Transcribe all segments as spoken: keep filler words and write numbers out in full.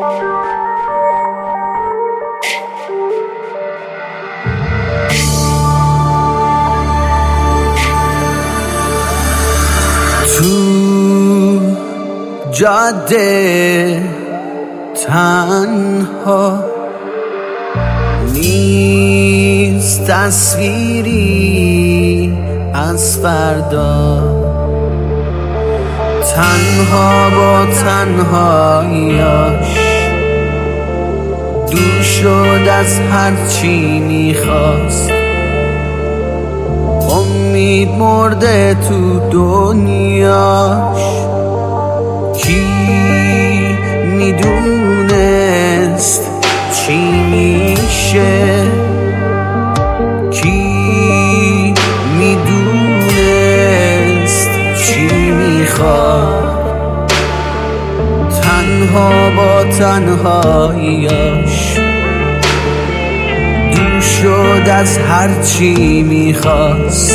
تو جاده تنها نیست تصویری از فردا، تنها با تنهاییاش دور شد از هرچی میخواست. امید مرده تو دنیاش، کی میدونست چی میشه، کی میدونست چی میخواد. تنها با تنهاییاش دور شد از هرچی میخواست.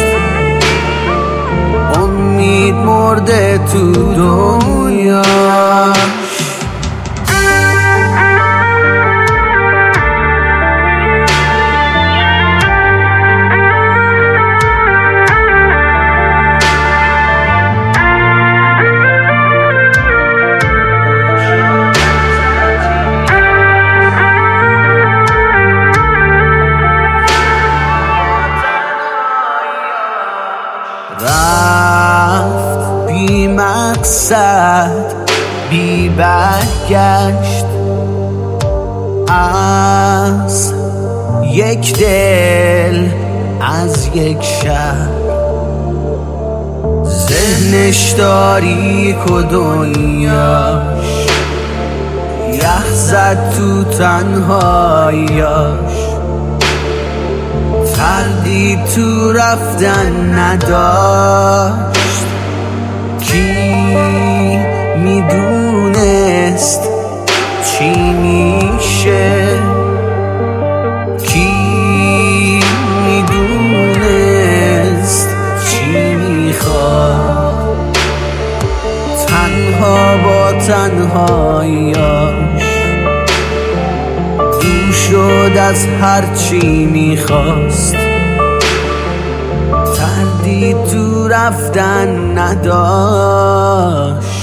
امید مرده تو دنیاش. رفت بی مقصد بی برگشت، از یک دل از یک شهر. ذهنش تاریک و دنیاش یخ زد تو تنهاییاش. تردید تو رفتن نداشت، کی میدونست چی میشه، کی میدونست چی میخواد. تنها با تنهاییاش دور شد از هرچی میخواست. تردید تو رفتن نداشت.